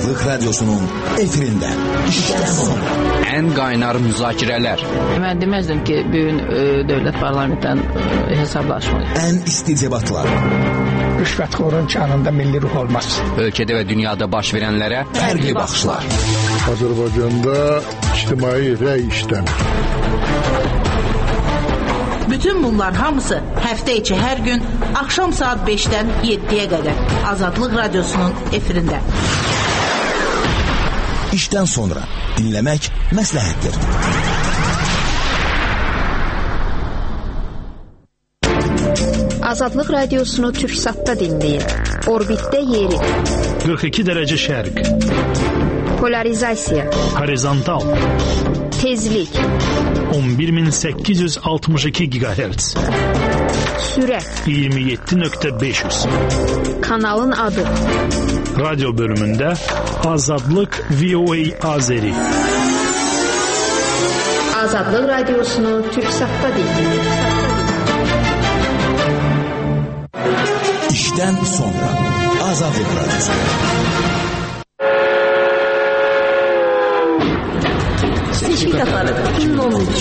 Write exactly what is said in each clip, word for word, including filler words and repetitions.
Azadlık Radyosu'nun efirinde. İşten sonra. En qaynar müzakirələr. Mən deməzdim ki, bugün e, dövlət parlamentdən e, hesablaşmayız. En isti debatlar. Rüşvətxorun canında milli ruh olmaz. Ölkədə və dünyada baş verənlərə Fərqli baxışlar. Azərbaycanda ictimai rəy işlənir. Bütün bunlar hamısı həftə içi hər gün axşam saat beşdən yeddiyə qədər Azadlıq Radyosu'nun efirində. İşten sonra dinlemek məsləhətdir. Azadlıq Radiosunu Türksat'ta dinleyin. Orbitdə yeri. qırx iki dərəcə şərq. Polarizasiya. Horizontal. Tezlik. on bir min səkkiz yüz altmış iki gigahertz. Sürət. iyirmi yeddi nöqtə beş yüz. Kanalın adı. Radyo bölümündə Azadlıq V O A Azeri. Azadlıq Radiosunu Türksat'ta dinleyin. İşten sonra Azadlık Radyosu. Seçki qatarı iki min on üç.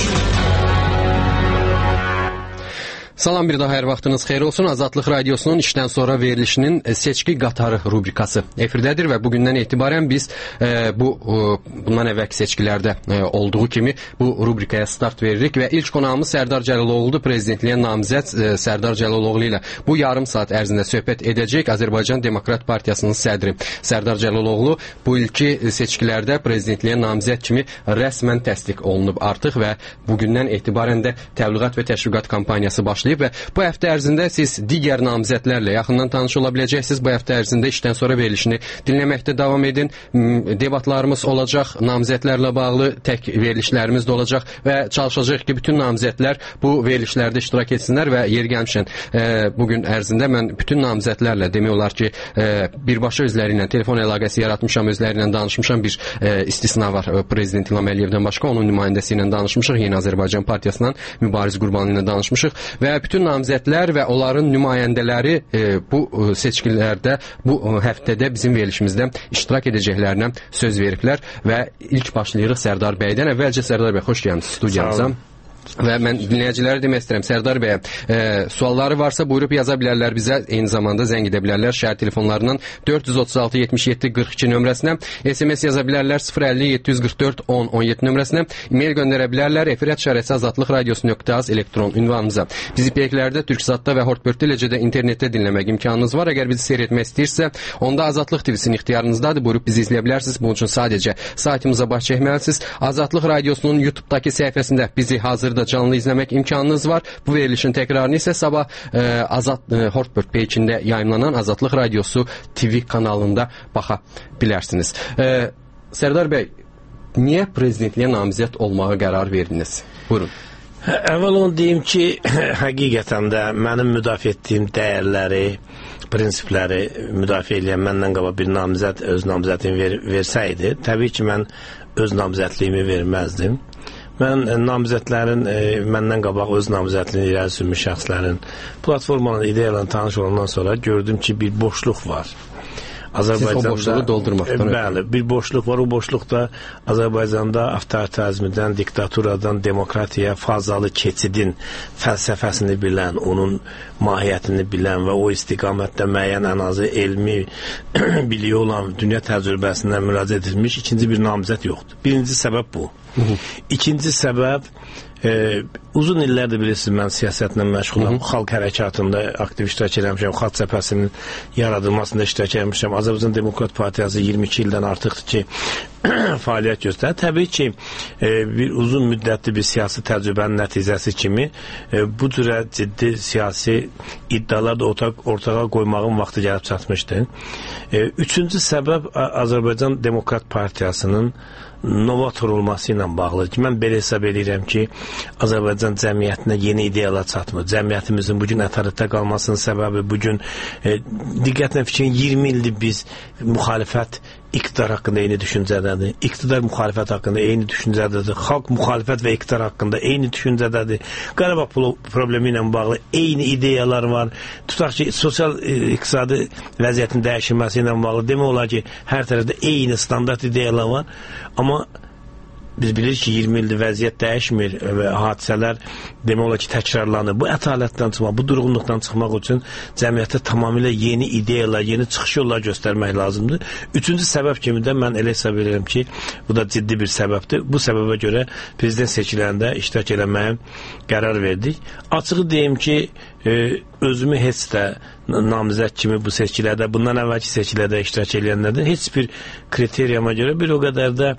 Salam, bir daha hər vaxtınız xeyir olsun. Azadlıq Radyosu'nun işdən sonra verilişinin seçki qatarı rubrikası efirdədir və bugündən etibarən biz e, bu e, bundan əvvəlki seçkilərdə e, olduğu kimi bu rubrikaya start veririk və ilk qonağımız Sərdar Cəlaloğlu'dur. Prezidentliyə namizəd e, Sərdar Cəlaloğlu ilə bu yarım saat ərzində söhbət edəcək. Azərbaycan Demokrat Partiyasının sədri Sərdar Cəlaloğlu bu ilki seçkilərdə prezidentliyə namizəd kimi rəsmən təsdiq olunub artıq və bugündən etibarən də təbliğat və təşviqat kampaniyası başlayıb. Və bu həftə ərzində siz digər namizədlərlə yaxından tanış ola biləcəksiniz. Bu həftə ərzində işdən sonra verilişini dinləməkdə davam edin. Debatlarımız olacaq, namizədlərlə bağlı tək verilişlərimiz də olacaq və çalışacaq ki, bütün namizədlər bu verilişlərdə iştirak etsinlər və yeri gəlmişən e, bugün ərzində mən bütün namizədlərlə demək olar ki, e, birbaşa özləri ilə telefon əlaqəsi yaratmışam, özləri ilə danışmışam. Bir e, istisna var, Prezident İlham Əliyevdən başqa onun nümayəndəsi ilə danışmışıq. Yeni Azərbaycan Partiyasından Mübariz Qurbanlı ilə danışmışıq və bütün namizədlər və onların nümayəndələri e, bu e, seçkilərdə bu e, həftədə bizim verilişimizdə iştirak edəcəklərinə söz veriblər və ilk başlayırıq Sərdar bəydən. Əvvəlcə Sərdar bəy, xoş gəlmisiniz studiyamıza. Və mən dinləyiciləri demək istəyirəm, Sərdar bəyə e, sualları varsa buyurub yaza bilərlər bizə, eyni zamanda zəng edə bilərlər şəhər telefonlarından dörd yüz otuz altı yetmiş yeddi qırx iki nömrəsinə, S M S yaza bilərlər sıfır əlli yeddi yüz qırx dörd on on yeddi nömrəsinə, e-mail göndərə bilərlər efirət şərəsi azadlıq radiosu nöqtə az elektron ünvanımıza. Bizi peyəklərdə, Türksatda və Hortbörtdə, eləcə də internetdə dinləmək imkanınız var. Əgər bizi seyr etmək istəyirsə, onda Azadlıq T V-sinin ixtiyarınızdadır, buyurub bizi izləyə bilərsiniz. Bunun üçün sadəcə saytımıza baş çəkməlisiniz. Azadlıq Radiosunun YouTube-dakı səhifəsində bizi hazır da canlı izləmək imkanınız var. Bu verilişin təkrarını isə sabah e, Azad e, Hortbörd peyçində yayımlanan Azadlıq Radiosu T V kanalında baxa bilərsiniz. E, Sərdar bəy, niyə prezidentliyə namizəd olmağa qərar verdiniz? Buyurun. Əvvəl onu deyim ki, həqiqətən də mənim müdafiə etdiyim dəyərləri, prinsipləri müdafiə edən məndən qabaq bir namizəd öz namizədini ver, versəydi, təbii ki, mən öz namizədliyimi verməzdim. Mən namizədlərin, e, məndən qabaq öz namizədliyini irəli sürmüş şəxslərin platformanın ideyalarına tanış olandan sonra gördüm ki, bir boşluq var. Azərbaycanda, siz o boşluğu doldurmaqdan bəli, bir boşluq var. O boşluqda Azərbaycanda avtoritarizmdən, diktaturadan demokratiyaya fazalı keçidin fəlsəfəsini bilən, onun mahiyyətini bilən və o istiqamətdə müəyyən ən azı elmi biliyi olan dünya təcrübəsindən müraciət edilmiş ikinci bir namizəd yoxdur. Birinci səbəb bu. İkinci səbəb, e, uzun illərdir bilirsiniz, mən siyasətlə məşğulam. Xalq hərəkatında aktiv iştirak etmişəm, Xalq Cəbhəsinin yaradılmasında iştirak etmişəm. Azərbaycan Demokrat Partiyası iyirmi iki ildən artıqdır ki, fəaliyyət göstərir. Təbii ki, e, bir uzun müddətli bir siyasi təcrübənin nəticəsi kimi e, bu cürə ciddi siyasi iddialar da ortaq, ortağa qoymağın vaxtı gəlib çatmışdır. E, üçüncü səbəb Azərbaycan Demokrat Partiyasının novator olması ilə bağlıdır ki, mən belə hesab edirəm ki, Azərbaycan cəmiyyətinə yeni ideyalar çatmır. Cəmiyyətimizin bugün ətarətdə qalmasının səbəbi bugün e, diqqətlə fikrin iyirmi ildir biz müxalifət iqtidar haqqında eyni düşüncədədir. İqtidar müxalifət haqqında eyni düşüncədədir. Xalq müxalifət və iqtidar haqqında eyni düşüncədədir. Qarabağ problemi ilə bağlı eyni ideyalar var. Tutaq ki, sosial e, iqtisadi vəziyyətin dəyişilməsi ilə bağlı demək olar ki, hər tərəfdə eyni standart ideyalar var. Amma biz bilirik ki, iyirmi ildir vəziyyət dəyişmir və hadisələr demək olar ki, təkrarlanır. Bu ətalətdən çıxmaq, bu durğunluqdan çıxmaq üçün cəmiyyətə tamamilə yeni ideyalar, yeni çıxış yollar göstərmək lazımdır. Üçüncü səbəb kimi də mən elə hesab edirəm ki, bu da ciddi bir səbəbdir. Bu səbəbə görə prezident seçkilərində iştirak eləməyə qərar verdik. Açığı deyim ki, özümü heç də namizəd kimi bu seçkilərdə, bundan əvvəlki seçkilərdə iştirak edənlərdən heç bir kriteriyama görə bir o qədər də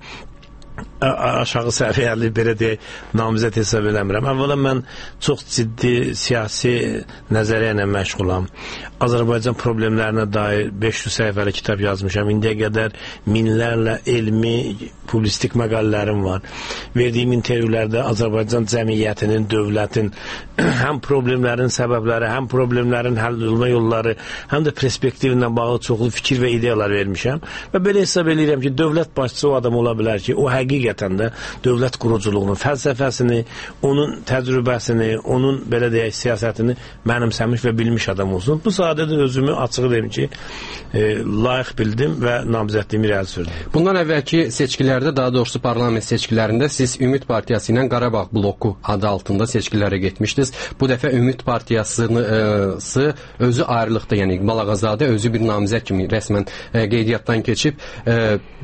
aşağı səviyyəli belə deyək, namizəd hesab eləmirəm. Əvvəla mən çox ciddi siyasi nəzəriyyə ilə məşğulam. Azərbaycan problemlərinə dair beş yüz səhifəli kitab yazmışam. İndiyə qədər minlərlə elmi, publistik məqalələrim var. Verdiyim intervyulərdə Azərbaycan cəmiyyətinin, dövlətin həm problemlərin səbəbləri, həm problemlərin həll olma yolları, həm də perspektivinlə bağlı çoxlu fikir və ideyalar vermişəm. Və belə hesab edirəm ki, dövlət başçısı o adam ola bilər ki, o həqiqətən də dövlət quruculuğunun fəlsəfəsini, onun təcrübəsini, onun belə deyək siyasətini mənimsəmiş və bilmiş adam olsun. Bu sadəcə özümü açıq deyim ki, e, layiq bildim və namizədliyimi irəli sürdüm. Bundan əvvəlki seçkilərdə, daha doğrusu parlament seçkilərində siz Ümid Partiyası ilə Qarabağ bloku adı altında seçkilərə getmişdiniz. Bu dəfə Ümid Partiyasını e, özü ayrılıqda, yəni İqbal Ağazadə özü bir namizəd kimi rəsmən e, qeydiyyatdan keçib e,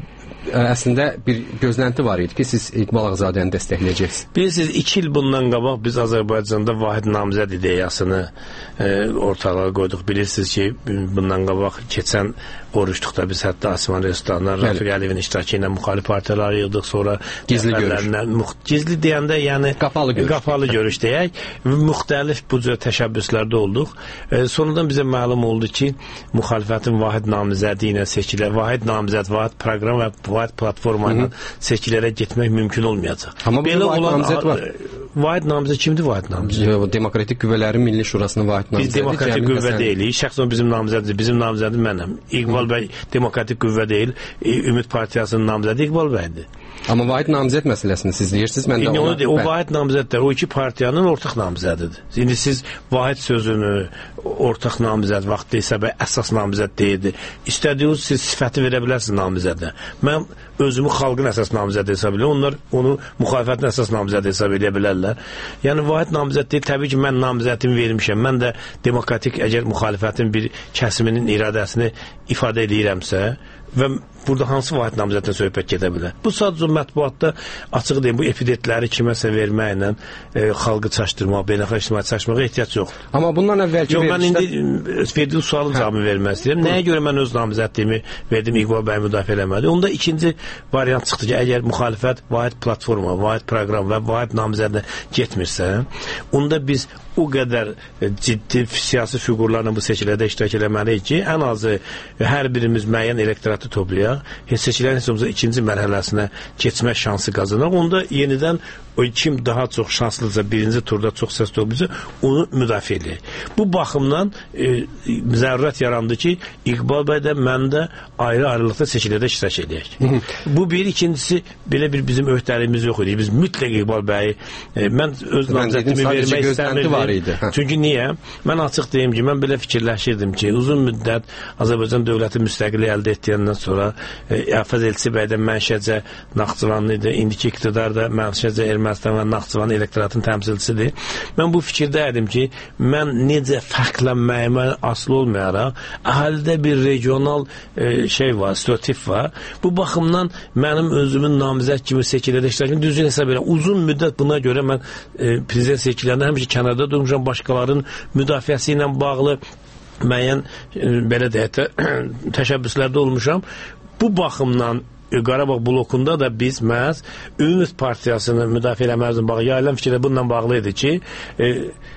əslində bir gözlənti var idi ki, siz İqbal Ağazadəni dəstəkləyəcəksiniz. Bilirsiniz, iki il bundan qabaq biz Azərbaycanda vahid namizəd ideyasını e, ortalığa qoyduq. Bilirsiniz ki, bundan qabaq keçən oruçluqda biz hətta Asiman restoranlar, Rafiq Əliyevin iştirakı ilə müxalif partiyalar yığdıq, sonra gizli görüş. Gizli deyəndə, yəni qapalı görüş, qapalı görüş deyək, müxtəlif bu cür təşəbbüslərdə olduq. E, sonradan bizə məlum oldu ki, müxalifətin vahid namizədi ilə seçkilə, vahid namizəd, vahid proqram və vahid platforma ilə seçkilərə getmək mümkün olmayacaq. Amma belə vahid namizəd var. Vahid namizəd kimdir vahid namizəd? Demokratik Qüvvələrin Milli Şurasının vahid namizədi. Biz demokratik qüvvə deyilik. Şəxsən bizim namizəddir. Bizim namizədim mənəm. İqbal bəy demokratik qüvvə deyil. Ümid Partiyasının namizədi İqbal bəydir. Amma vahid namizəd məsələsini siz deyirsiniz, mən də ona... ona... O vahid namizədlər, o iki partiyanın ortaq namizədidir. İndi siz vahid sözünü ortaq namizəd vaxt deyilsə və əsas namizəd deyildi. İstədiyiniz siz sifəti verə bilərsiniz namizədə. Mən özümü xalqın əsas namizəd hesab edirəm. Onlar onu müxalifətin əsas namizəd hesab edə bilərlər. Yəni vahid namizəd deyil, təbii ki, mən namizədimi vermişəm. Mən də demokratik, əgər müxalifətin bir kəsiminin iradəsini ifadə edirəmsə və burada hansı vahid namizəddən söhbət gedə bilər? Bu sadəcə mətbuatda açıq deyim, bu epidetləri kiməsə verməklə e, xalqı çaşdırmaq, beynəlxalq ictimaiyyəti çaşdırmağa ehtiyac yox. Amma bundan əvvəlki yox, verilişdə... mən indi verdiğim sualın cavabını vermək istəyirəm. Nəyə görə mən öz namizədliyimi verdim, İqbal bəy müdafiə eləmədi? Onda ikinci variant çıxdı ki, əgər müxalifət vahid platforma, vahid proqram və vahid namizədlə getmirsə, onda biz o qədər ciddi siyasi fiqurlarla bu seçkilərdə iştirak eləməliyik ki, ən azı hər birimiz müəyyən elektoratı toplayaq, seçkilərin hesabımıza ikinci mərhələsinə keçmək şansı qazanaq. Onda yenidən o kim daha çox şanslıca birinci turda çox səs toplayacaq, onu müdafiə edək. Bu baxımdan e, zərurət yarandı ki, İqbal bəy də mən də ayrı-ayrılıqda seçkilərdə iştirak edək. Bu bir, ikincisi belə bir bizim öhdəliyimiz yox idi. Biz mütləq İqbal bəyi e, mən öz namizədimi vermək istəmirdim. Çünki niyə? Mən açıq deyim ki, mən belə fikirləşirdim ki, uzun müddət Azərbaycan dövləti müstəqillik əldə etdiyəndən sonra e, Əfəz Elçi bəy də mənşəcə Naxçıvanlı idi. İndiki iqtidar da mənşəcə Ermənistan və Naxçıvan elektoratın təmsilçisidir. Mən bu fikirdəydim ki, mən necə fərqlənməyimə asılı olmayaraq, əhalidə bir regional e, şey var, stereotip var. Bu baxımdan mənim özümün namizəd kimi seçkilərdə iştirakını düzgün hesab edirəm. Uzun müddət buna görə mən e, prezident seçkilərində həmişə kənarda durmuşam, başqalarının müdafiəsi ilə bağlı müəyyən e, belə deyək təşəbbüslərdə olmuşam. Bu baxımdan Qarabağ blokunda da biz məhz Ümid Partiyasını müdafiə eləməyimizin bağlı yayılan fikirlə bununla bağlı idi ki, e,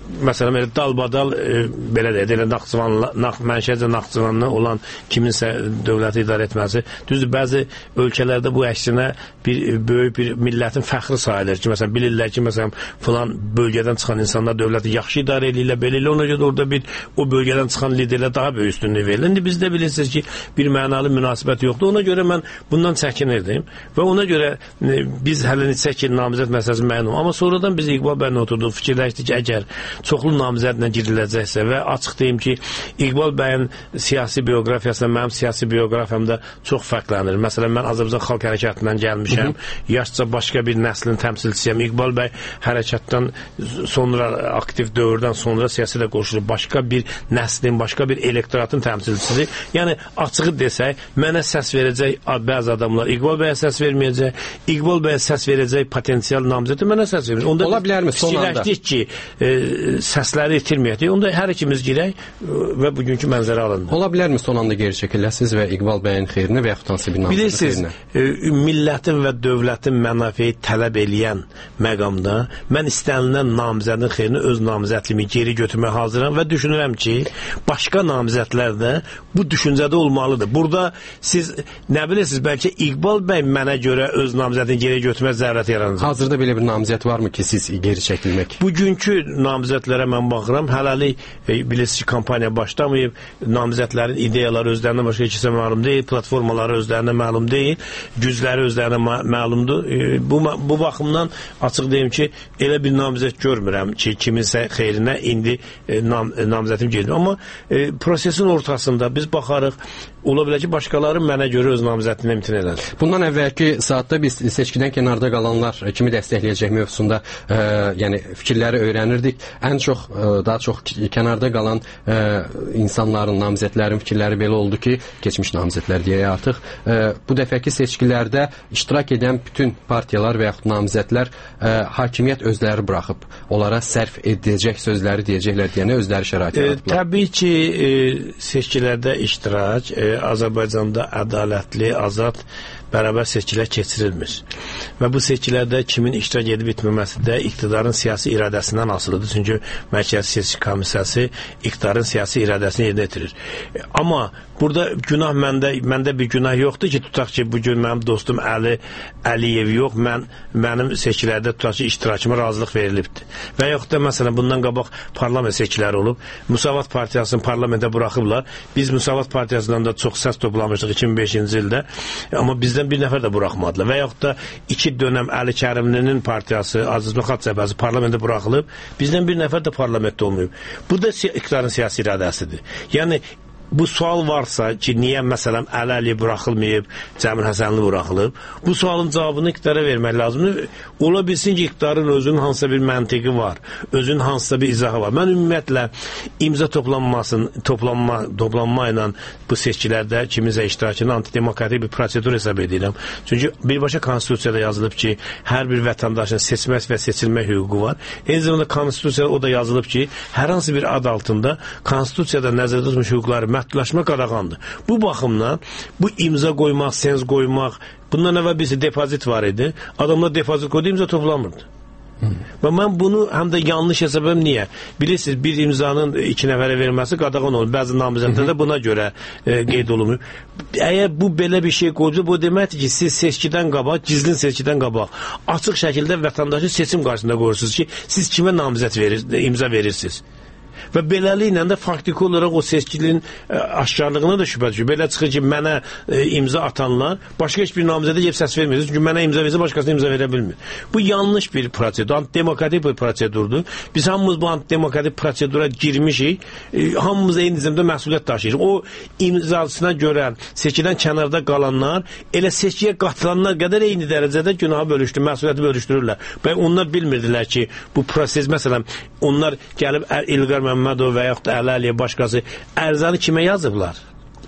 məsələn elə dalbadal e, belə deyək, elə Naxçıvanla, Nax, mənşəcə Naxçıvanla olan kiminsə dövləti idarə etməsi. Düzdür, bəzi ölkələrdə bu əksinə bir böyük bir millətin fəxri sayılır ki, məsələn bilirlər ki, məsələn filan bölgədən çıxan insanlar dövləti yaxşı idarə edirlər, belə elə ona görə orada bir o bölgədən çıxan liderlər daha böyük üstünlük verilir. İndi bizdə bilirsiniz ki, bir mənalı münasibət yoxdur. Ona görə mən bundan çəkinirdim və ona görə e, biz hələ neçə ki namizəd məsələsi müəyyən oldu. Amma sonradan biz İqbal bəylə oturduq, fikirləşdik ki, əgər çoxlu namizədlə giriləcəksə və açıq deyim ki, İqbal bəyin siyasi bioqrafiyasında mənim siyasi bioqrafiyamda çox fərqlənir. Məsələn, mən Azərbaycan Xalq Hərəkatından gəlmişəm, yaşca başqa bir nəslin təmsilçisiyəm. İqbal bəy hərəkatdan sonra, aktiv dövrdən sonra siyasətə qoşulub başqa bir nəslin, başqa bir elektoratın təmsilçisidir. Yəni, açığı desək, mənə səs verəcək bəzi adamlar İqbal bəyə səs verməyəcək, İqbal bəyə səs verəcək potensial namizədi mənə səs verməyəcək. Onda ola bilərmi son anda? Fikirləşdik ki, e, səsləri itirməyəcək. Onda hər ikimiz girək və bugünkü mənzərə alındı. Ola bilərmi son anda geri çəkiləsiniz və İqbal bəyin xeyrinə və yaxud hansı bir namizədin xeyrinə? Bilirsiniz, e, millətin və dövlətin mənafeyi tələb eləyən məqamda mən istənilən namizədin xeyrinə öz namizədliyimi geri götürməyə hazıram və düşünürəm ki, başqa namizədlər də bu düşüncədə olmalıdır. Burada siz nə bilirsiniz, bəlkə İqbal bəy mənə görə öz namizədini geri götürmək zərurəti yaranacaq. Hazırda belə bir namizəd varmı ki, siz geri çəkilmək? Bugünkü namizədlərə mən baxıram, hələlik e, bilirsiniz ki, kampaniya başlamayıb, namizədlərin ideyaları özlərinə başqa ikisə məlum deyil, platformaları özlərinə məlum deyil, gücləri özlərinə ma məlumdur. E, bu, bu baxımdan açıq deyim ki, elə bir namizəd görmürəm ki, kiminsə xeyrinə indi e, nam, e, namizədim gedir. Amma e, prosesin ortasında biz baxarıq, ola bilər ki, başqaları mənə görə öz namizədini imtina edər. Bundan əvvəlki saatda biz seçkidən kənarda qalanlar kimi dəstəkləyəcək mövzusunda e, yəni fikirləri öyrənirdik. Ən çox, e, daha çox kənarda qalan e, insanların, namizədlərin fikirləri belə oldu ki, keçmiş namizədlər deyək artıq, e, bu dəfəki seçkilərdə iştirak edən bütün partiyalar və yaxud namizədlər e, hakimiyyət özləri buraxıb, onlara sərf edəcək sözləri deyəcəklər deyənə özləri şərait yaradıblar. E, təbii ki, e, seçkilərdə iştirak e, Azərbaycanda ədalətli, azad, bərabər seçkilər keçirilmir. Və bu seçkilərdə kimin iştirak edib etməməsi də iqtidarın siyasi iradəsindən asılıdır. Çünki Mərkəzi Seçki Komissiyası iqtidarın siyasi iradəsini yerinə yetirir. Amma burada günah məndə, məndə bir günah yoxdur ki, tutaq ki, bugün mənim dostum Əli Əliyev yox, mən mənim seçkilərdə tutaq ki, iştirakıma razılıq verilibdir. Və yox da məsələn bundan qabaq parlament seçkiləri olub. Müsavat Partiyasını parlamentə buraxıblar. Biz Müsavat Partiyasından da çox səs toplamışdıq iki min beşinci ildə. Amma bizdən bir nəfər də buraxmadılar. Və yaxud da iki dönəm Əli Kərimlinin partiyası, Aziz Mixat Cəbəzi parlamentə buraxılıb. Bizdən bir nəfər də parlamentdə olmayıb. Bu da iqtidarın siyasi iradəsidir. Yəni bu sual varsa ki, niyə məsələn Əli Əliyev buraxılmayıb, Cəmil Həsənli buraxılıb, bu sualın cavabını iqtidara vermək lazımdır. Ola bilsin ki, iqtidarın özünün hansısa bir məntiqi var, özünün hansısa bir izahı var. Mən ümumiyyətlə imza toplanmasın, toplanma, toplanma ilə bu seçkilərdə kiminsə iştirakını antidemokratik bir prosedur hesab edirəm. Çünki birbaşa konstitusiyada yazılıb ki, hər bir vətəndaşın seçmək və seçilmək hüququ var. Eyni zamanda konstitusiyada o da yazılıb ki, hər hansı bir ad altında konstitusiyada nəzərdə tutmuş hüquqları məhdudlaşma qadağandır. Bu baxımdan bu imza qoymaq, sens qoymaq, bundan əvvəl birisi depozit var idi. Adamlar depozit qoydu, imza toplamırdı. Hmm. Və mən bunu həm də yanlış hesabım niyə? Bilirsiniz, bir imzanın iki nəfərə verilməsi qadağan olur. Bəzi namizədlərdə buna görə e, qeyd olunmuyor. Əgər bu belə bir şey qoydu, bu deməkdir ki, siz seçkidən qabaq, gizlin seçkidən qabaq, açıq şəkildə vətəndaşı seçim qarşısında qoyursunuz ki, siz kimə namizəd verir, imza verirsiniz. Və beləliklə də faktiki olaraq o seçkinin ə, aşkarlığına da şübhə düşür. Belə çıxır ki, mənə ə, imza atanlar başqa heç bir namizədə gəlib səs vermir. Çünki mənə imza versə başqasına imza verə bilmir. Bu yanlış bir prosedur, antidemokratik bir prosedurdur. Biz hamımız bu antidemokratik prosedura girmişik, ə, hamımız eyni zamanda məsuliyyət daşıyırıq. O imzasına görə seçkidən kənarda qalanlar elə seçkiyə qatılanlar qədər eyni dərəcədə günahı bölüşdürür, məsuliyyəti bölüşdürürlər. Və onlar bilmirdilər ki, bu proses, məsələn, onlar gəlib İlqar Məmmədov və yaxud da Əli Əliyev başqası ərzanı kimə yazıblar?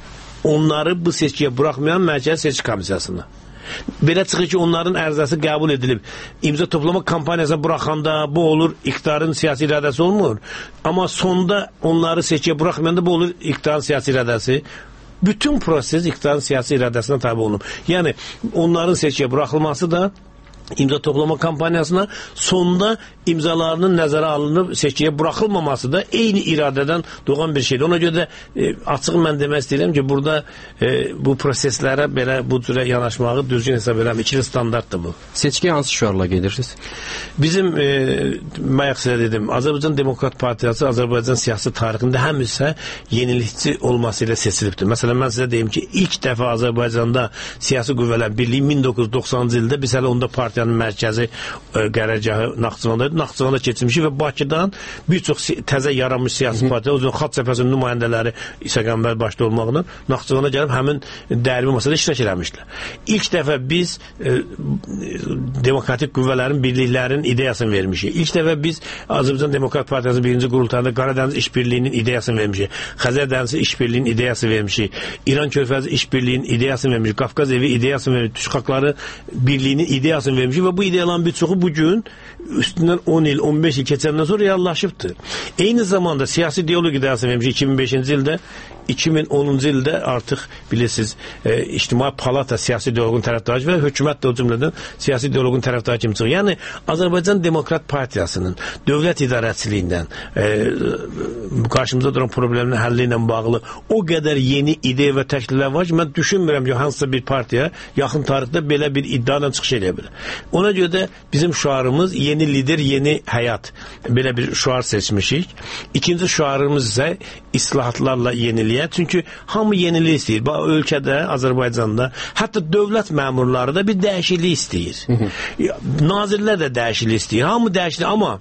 Onları bu seçkiyə buraxmayan Mərkəzi Seçki Komissiyasına. Belə çıxır ki, onların ərzası qəbul edilib. İmza toplama kampaniyasına buraxanda bu olur, iqtidarın siyasi iradəsi olmur. Amma sonda onları seçkiyə buraxmayanda bu olur, iqtidarın siyasi iradəsi. Bütün proses iqtidarın siyasi iradəsinə tabi olunub. Yəni, onların seçkiyə buraxılması da imza toplama kampaniyasına, sonda imzalarının nəzərə alınıb seçkiyə buraxılmaması da eyni iradədən doğan bir şeydir. Ona görə də e, açıq mən demək istəyirəm ki, burada e, bu proseslərə belə bu cürə yanaşmağı düzgün hesab edirəm. İkili standartdır bu. Seçkiyə hansı şüarla gedirsiniz? Bizim e, bayaq sizə dedim, Azərbaycan Demokrat Partiyası Azərbaycan siyasi tarixində həmişə yenilikçi olması ilə seçilibdir. Məsələn, mən sizə deyim ki, ilk dəfə Azərbaycanda siyasi qüvvələr birliyi min doqquz yüz doxsanıncı ildə biz hələ onda partiyanın mərkəzi e, qərargahı Naxçıvandaydı. Naxçıvanda keçmişik və Bakıdan bir çox təzə yaranmış siyasi partiya, o zaman Xalq Cəbhəsinin nümayəndələri İsa Qəmbər başda olmaqla Naxçıvanda gəlib həmin dərbi masada iştirak eləmişdilər. İlk dəfə biz e, demokratik qüvvələrin, birliklərin ideyasını vermişik. İlk dəfə biz Azərbaycan Demokrat Partiyasının birinci qurultayında Qaradəniz İşbirliyinin ideyasını vermişik. Xəzər dənizi İşbirliyinin ideyasını vermişik. İran Körfəzi İşbirliyinin ideyasını vermişik. Qafqaz evi ideyasını vermişik. Türk Xalqları Birliyinin ideyasını vermişik və bu ideyaların bir çoxu bugün üstündən on il, on beş il keçəndən sonra reallaşıbdır. Eyni zamanda siyasi diyalog ideyasını vermişik iki min beşinci ildə. iki min onuncu ildə artıq bilirsiniz e, İctimai Palata siyasi diyalogun tərəfdarı və hökumət də o cümlədən siyasi diyalogun tərəfdarı kimi çıxır. Yəni Azərbaycan Demokrat Partiyasının dövlət idarəçiliyindən e, qarşımıza duran problemlərin həlli ilə bağlı o qədər yeni ideya və təkliflər var ki, mən düşünmürəm ki, hansısa bir partiya yaxın tarixdə belə bir iddiadan çıxış edə bilər. Ona görə də bizim şüarımız yeni lider, yeni həyat. Belə bir şüar seçmişik. İkinci şüarımız isə islahatlarla yeniliyə. Çünki hamı yenilik istəyir. Bax, ölkədə, Azərbaycanda, hətta dövlət məmurları da bir dəyişiklik istəyir. Nazirlər də dəyişiklik istəyir. Hamı dəyişiklik, amma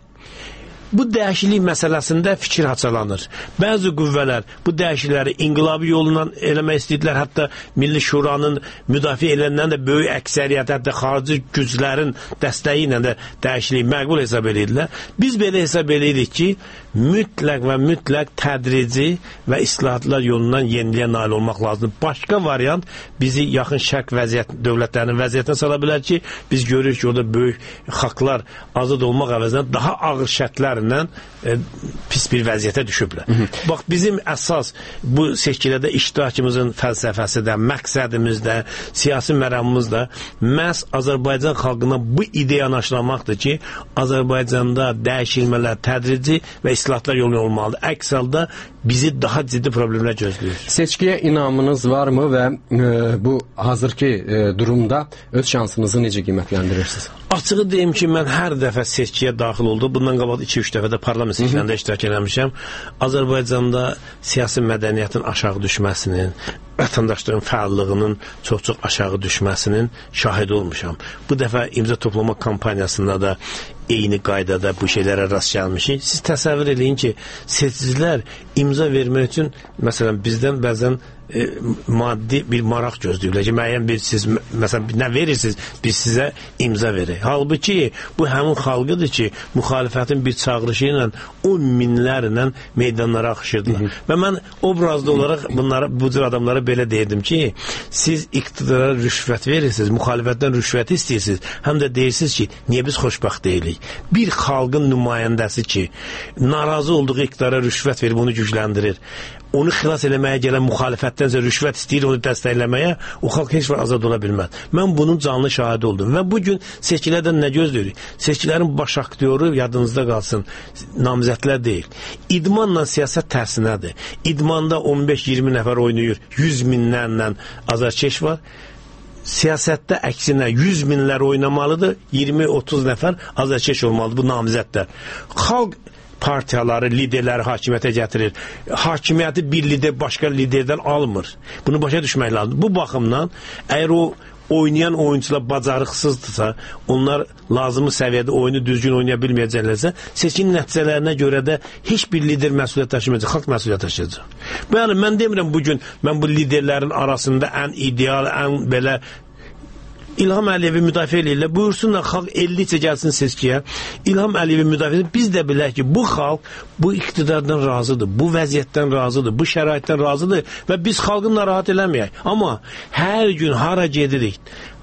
bu dəyişiklik məsələsində fikir haçalanır. Bəzi qüvvələr bu dəyişiklikləri inqilabi yolundan eləmək istəyirlər. Hətta Milli Şuranın müdafiə edilenden də böyük əksəriyyət, hətta xarici güclərin dəstəyi ilə də dəyişikliyi məqbul hesab edirlər. Biz belə hesab edirik ki, mütləq və mütləq tədrici və islahatlar yolundan yeniliyə nail olmaq lazımdır. Başqa variant bizi yaxın şərq vəziyyət, dövlətlərinin vəziyyətinə sala bilər ki, biz görürük ki, orada böyük xalqlar azad olmaq əvəzinə daha ağır şərtlərlə e, pis bir vəziyyətə düşüblər. Hı -hı. Bax, bizim əsas bu seçkilərdə iştirakımızın fəlsəfəsi də, məqsədimiz də, siyasi məramımız da məhz Azərbaycan xalqına bu ideyanı aşılamaqdır ki, Azərbaycanda dəyişilmələr tədrici və islahatlar yolu olmalıdır. Əks halda bizi daha ciddi problemlər gözləyir. Seçkiyə inamınız varmı və e, bu hazırki e, durumda öz şansınızı necə qiymətləndirirsiniz? Açığı deyim ki, mən hər dəfə seçkiyə daxil oldum. Bundan qabaq iki üç dəfə də parlament seçkilərində iştirak eləmişəm. Azərbaycanda siyasi mədəniyyətin aşağı düşməsinin, vətəndaşların fəallığının çox-çox aşağı düşməsinin şahidi olmuşam. Bu dəfə imza toplama kampaniyasında da eyni qaydada bu şeylərə rast gəlmişik. Siz təsəvvür edin ki, seçicilər imza vermək üçün, məsələn, bizdən bəzən e, maddi bir maraq gözləyirlər ki, müəyyən bir siz, məsələn, nə verirsiniz, biz sizə imza verək. Halbuki, bu həmin xalqıdır ki, müxalifətin bir çağırışı ilə on minlərlə meydanlara axışırdılar. Hı -hı. Və mən obrazlı olaraq bunlara, bu cür adamlara belə deyirdim ki, siz iqtidara rüşvət verirsiniz, müxalifətdən rüşvət istəyirsiniz, həm də deyirsiniz ki, niyə biz xoşbaxt deyilik? Bir xalqın nümayəndəsi ki, narazı olduğu iqtidara rüşvət verib onu gücləndirir, onu xilas eləməyə gələn müxalifətdənsə rüşvət istəyir onu dəstəkləməyə, o xalq heç var azad ola bilməz. Mən bunun canlı şahidi oldum və bugün seçkilərdən nə gözləyirik? Seçkilərin baş aktyoru yadınızda qalsın, namizədlər deyil. İdmanla siyasət tərsinədir. İdmanda on beş iyirmi nəfər oynayır, yüz minlərlə azarkeş var. Siyasətdə əksinə yüz minlər oynamalıdır, iyirmi otuz nəfər azarkeş olmalıdır, bu namizədlər. Xalq partiyaları, liderləri hakimiyyətə gətirir. Hakimiyyəti bir lider başqa liderdən almır. Bunu başa düşmək lazım. Bu baxımdan, əgər o oynayan oyuncular bacarıqsızdırsa, onlar lazımı səviyyədə oyunu düzgün oynaya bilməyəcəklərsə, seçkin nəticələrinə görə də heç bir lider məsuliyyət daşımayacaq, xalq məsuliyyət daşıyacaq. Yəni, mən demirəm bugün, mən bu liderlərin arasında ən ideal, ən belə İlham Əliyevi müdafiə edirlər. Buyursunlar, xalq elliçə gəlsin seçkiyə. İlham Əliyevi müdafiə edir. Biz də bilək ki, bu xalq bu iqtidardan razıdır, bu vəziyyətdən razıdır, bu şəraitdən razıdır və biz xalqı narahat eləməyək. Amma hər gün hara gedirik,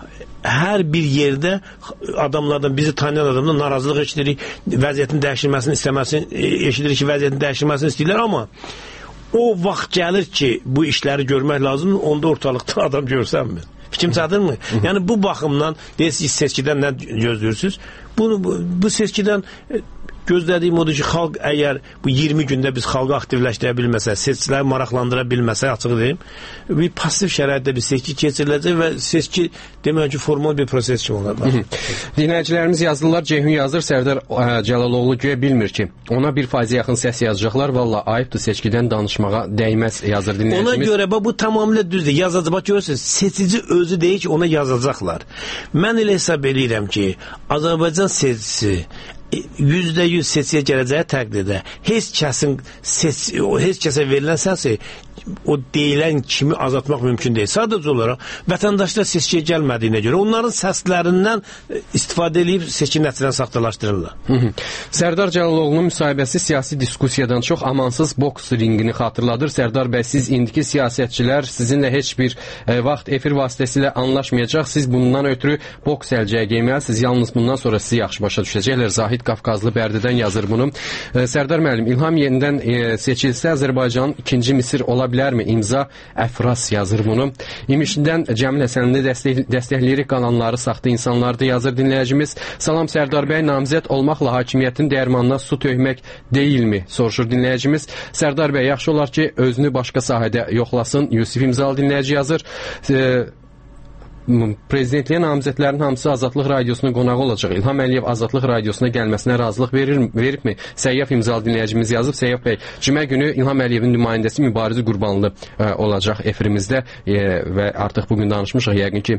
hər bir yerdə adamlardan, bizi tanıyan adamdan narazılıq eşidirik, vəziyyətin dəyişilməsini istəməsini, eşidirik ki, vəziyyətin dəyişilməsini istəyirlər, amma o vaxt gəlir ki, bu işləri görmək lazımdır, onda ortalıqda adam görsənmir. Fikrim çatırmı? Yəni bu baxımdan deyirsiniz seçkidən nə gözləyirsiniz? Bunu bu, bu seçkidən gözlədiyim odur ki, xalq əgər bu iyirmi gündə biz xalqı aktivləşdirə bilməsə, seçkiləri maraqlandıra bilməsə, açıq deyim, bir pasiv şəraitdə bir seçki keçiriləcək və seçki demək ki, formal bir proses kimi olacaq. Dinləyicilərimiz yazdılar, Ceyhun yazır, Sərdar ə, Cəlaloğlu güya bilmir ki, ona bir faizə yaxın səs yazacaqlar, valla ayıbdır, seçkidən danışmağa dəyməz yazır dinləyicimiz. Ona görə bu tamamilə düzdür, yazacaq, bax görürsünüz, seçici özü deyir ki, ona yazacaqlar. Mən elə hesab edirəm ki, Azərbaycan seçicisi yüzdə yüz seçiyə gələcəyi təqdirdə heç kəsin seç, heç kəsə verilən səsi o deyilən kimi azaltmaq mümkün deyil. Sadəcə olaraq vətəndaşlar seçkiyə gəlmədiyinə görə onların səslərindən istifadə edib seçki nəticələrini saxtalaşdırırlar. Hı -hı. Sərdar Cəlaloğlu'nun müsahibəsi siyasi diskusiyadan çox amansız boks ringini xatırladır. Sərdar bəy, siz indiki siyasətçilər sizinlə heç bir e, vaxt efir vasitəsilə anlaşmayacaq. Siz bundan ötürü boks əlcəyə geyməlisiniz. Yalnız bundan sonra sizi yaxşı başa düşəcəklər. Zahid Qafqazlı Bərdədən yazır bunu. E, Sərdar müəllim, İlham yenidən e, seçilsə Azərbaycanın ikinci Misir ola bilərmi? İmza Əfras yazır bunu. İmişlidən Cəmil Həsənli dəstək, dəstəkləyirik qalanları saxta insanlardır yazır dinləyicimiz. Salam Sərdar bəy, namizəd olmaqla hakimiyyətin dəyirmanına su tökmək deyilmi? Soruşur dinləyicimiz. Sərdar bəy, yaxşı olar ki, özünü başqa sahədə yoxlasın. Yusif İmzalı dinləyici yazır. E, Prezidentliyə namizədlərin hamısı Azadlıq Radiosunun qonağı olacaq. İlham Əliyev Azadlıq Radiosuna gəlməsinə razılıq verir, veribmi? Səyyaf İmzalı dinləyicimiz yazıb. Səyyaf bəy, cümə günü İlham Əliyevin nümayəndəsi Mübariz Qurbanlı e, olacaq efirimizdə e, və artıq bugün danışmışıq. Yəqin ki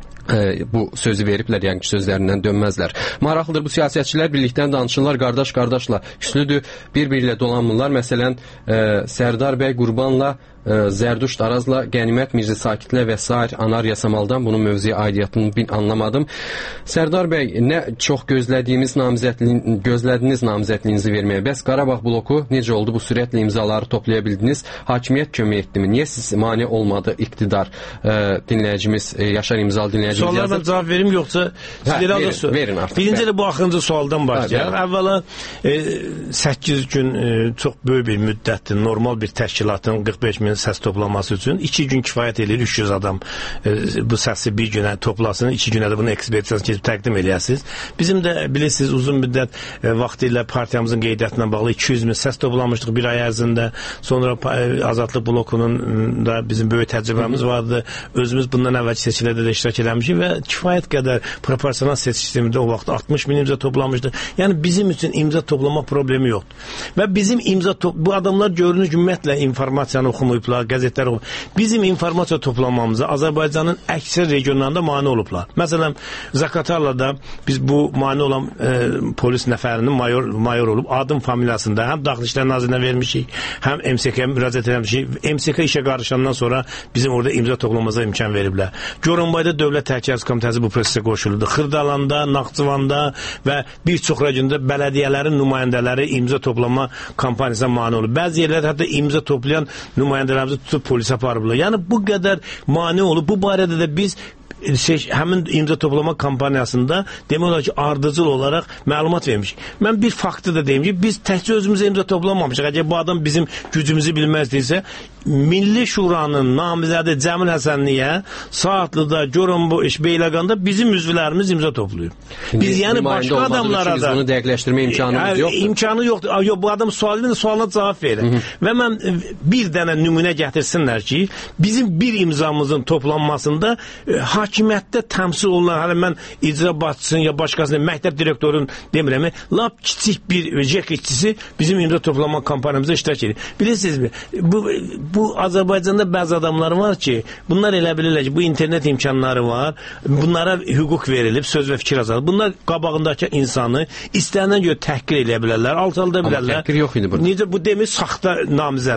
E, bu sözü veriblər, yəni ki, sözlərindən dönməzlər. Maraqlıdır, bu siyasətçilər birlikdən danışırlar, qardaş-qardaşla küslüdür, bir-biri ilə dolanmırlar. Məsələn, e, Sərdar bəy Qurbanla e, Zərdüşt Arazla, Qənimət Mirzə Sakitlə və sair Anar Yasamaldan bunun mövzuya aidiyyatını anlamadım. Sərdar bəy, nə çox gözlədiyimiz namizədliyin, gözlədiniz namizədliyinizi verməyə. Bəs Qarabağ bloku necə oldu? Bu sürətlə imzaları toplaya bildiniz. Hakimiyyət kömək etdimi? Niyə siz mane olmadı iqtidar? E, dinləyicimiz, e, Yaşar İmzalı dinləyicimiz Suallara ben cevap vereyim yoksa hə, verin, verin artıq. Birinci de bu axırıncı sualdan başlayalım. Əvvəla e, səkkiz gün e, çox böyük bir müddətdir. Normal bir təşkilatın qırx beş min səs toplaması üçün iki gün kifayət edir. üç yüz adam e, bu səsi bir günə toplasın. iki günə də bunu ekspertizasını keçib təqdim edəsiniz. Bizim də bilirsiniz uzun müddət e, vaxtı ilə partiyamızın qeydiyyatına bağlı iki yüz min səs toplamışdıq bir ay ərzində. Sonra e, Azadlıq blokunun da bizim böyük təcrübəmiz vardı. Özümüz bundan əvvəlki seçkilərdə də iştirak eləmişdik və kifayət qədər proporsional seçki sistemində o vaxt altmış min imza toplamışdı. Yəni bizim üçün imza toplama problemi yoxdur. Və bizim imza to bu adamlar görünür ki, ümumiyyətlə informasiyanı oxumayıblar, qəzetləri oxumayıblar. Bizim informasiya toplamamıza Azərbaycanın əksər regionlarında mane olublar. Məsələn, Zaqatalada biz bu mane olan e, polis nəfərinin mayor, mayor olub, adım familiyasında həm Daxili İşlər Nazirinə vermişik, həm M S K-yə müraciət etmişik. M S K işə qarışandan sonra bizim orada imza toplamamıza imkan veriblər. Görünbayda Dövlət Təhlükəsizlik Komitəsi bu prosesə qoşuldu. Xırdalanda, Naxçıvanda və bir çox rayonda bələdiyyələrin nümayəndələri imza toplama kampaniyasına mane olub. Bəzi yerlərdə hətta imza toplayan nümayəndələrimizi tutub polisə aparıblar. Yəni bu qədər mane olub. Bu barədə də biz Seç, həmin imza toplama kampaniyasında demək olar ki, ardıcıl olaraq məlumat vermişik. Mən bir faktı da deyim ki, biz təhcə özümüzə imza toplamamışıq. Əgər bu adam bizim gücümüzü bilməzdiysə, Milli Şuranın namizədi Cəmil Həsənliyə Saatlıda, Görünbaş, Beyləqanda bizim üzvlərimiz imza toplayıb. Biz yəni başqa adamlara da bunu dəqiqləşdirmə imkanımız yoxdur. İmkanı yoxdur. Yox, bu adam sualının sualına cavab verir. Hı -hı. Və mən bir dənə nümunə gətirsinlər ki, bizim bir imzamızın toplanmasında e, hakimiyyətdə təmsil olunan, hələ mən icra başçısının ya başqasının, məktəb direktorunun demirəm, lap kiçik bir jek işçisi bizim imza toplama kampaniyamıza iştirak edir. Bilirsinizmi? Bu Bu Azərbaycanda bəzi adamlar var ki, bunlar elə bilirlər ki, bu internet imkanları var, bunlara hüquq verilib, söz və fikir azalır. Bunlar qabağındakı insanı istənilən görə təhqir edə bilərlər, alçalda bilərlər. Amma təhqir yox idi burada. Necə bu demir saxta namizəd.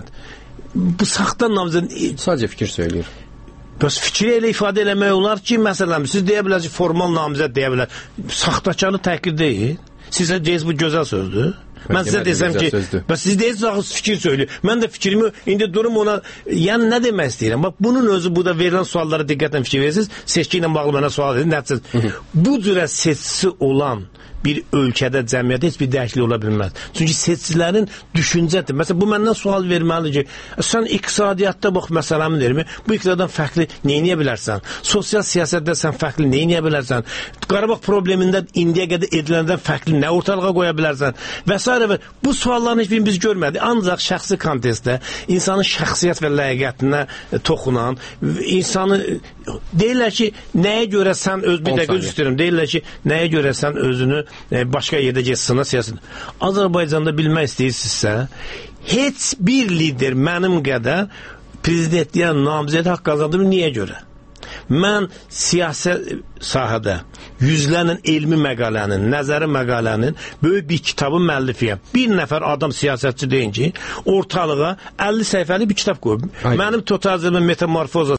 Bu saxta namizəd sadəcə fikir söyləyir. Bəs fikri elə ifadə eləmək olar ki, məsələn, siz deyə bilərsiniz, formal namizəd deyə bilər. Saxtakarı təhqir deyil. Sizə deyiz bu gözəl sözdür. Mən sizə desəm ki, bəs siz deyirsiniz fikir söylüyor. Mən də fikrimi indi durum ona, yəni nə demək istəyirəm? Bax, bunun özü burada verilən suallara diqqətlə fikir verirsiniz. Seçki ilə bağlı mənə sual edin. Bu cürə seçisi olan bir ölkədə, cəmiyyətdə heç bir dəyişiklik ola bilməz. Çünki seçicilərin düşüncədir. Məsələn, bu məndən sual verməlidir ki, sən iqtisadiyyatda bax məsələmi deyirmi? Bu iqtidardan fərqli nə edə bilərsən? Sosial siyasətdə sən fərqli nə edə bilərsən? Qarabağ problemində indiyə qədər ediləndən fərqli nə ortalığa qoya bilərsən? Və s. və bu sualların heç birini biz görmədik. Ancaq şəxsi kontekstdə insanın şəxsiyyət və ləyaqətinə toxunan, insanı deyirlər ki, nəyə görə sən öz bir dəqiqə istəyirəm, deyirlər ki, nəyə görə sən özünü e, başqa yerdə geçsinə siyasət. Azərbaycanda bilmək istəyirsinizsə, heç bir lider mənim qədər prezidentliyə namizəd haqq qazandım. Niyə görə? Mən siyasət sahədə yüzlərlə elmi məqalənin, nəzəri məqalənin böyük bir kitabın müəllifiyəm. Bir nəfər adam siyasətçi deyin ki, ortalığa əlli səhifəli bir kitab qoyub. Mənim totalizmin metamorfoza